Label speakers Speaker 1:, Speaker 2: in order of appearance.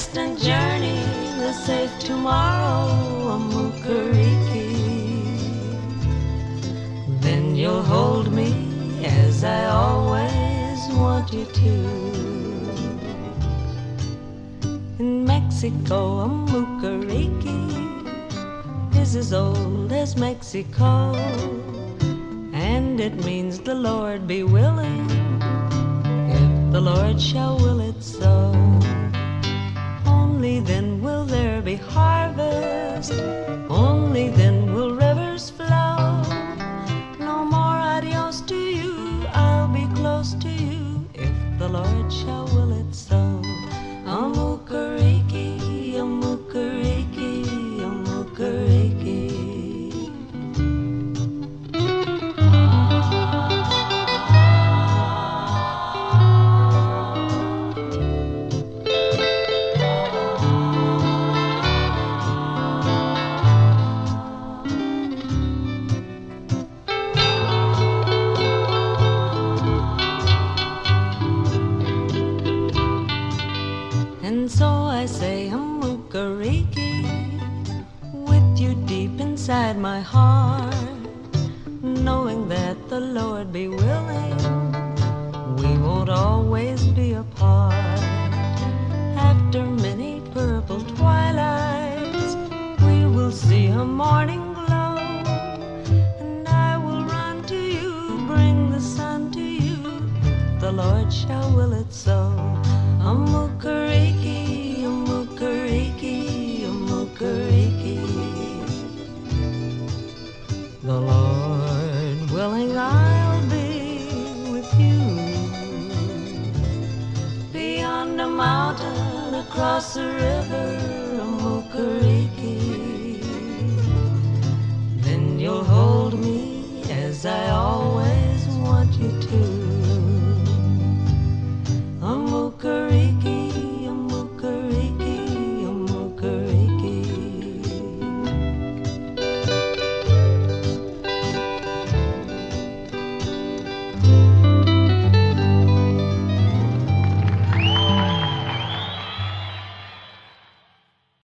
Speaker 1: distant journey, the safe tomorrow, a Mukariki. Then you'll hold me as I always want you to. In Mexico, a Mukariki is as old as Mexico, and it means the Lord be willing, if the Lord shall will it so. Only then will there be harvest, only then will rivers flow. No more adios to you, I'll be close to you, if the Lord shall will it so. A Mukariki, a Mukariki, a Mukariki. And so I say a Mukariki with you deep inside my heart, knowing that the Lord be willing, we won't always be apart. After many purple twilights, we will see a morning glow, and I will run to you, bring the sun to you, if the Lord shall will it so. A Mukariki, a Mukariki, a Mukariki. The Lord willing, I'll be with you, beyond a mountain, across a river,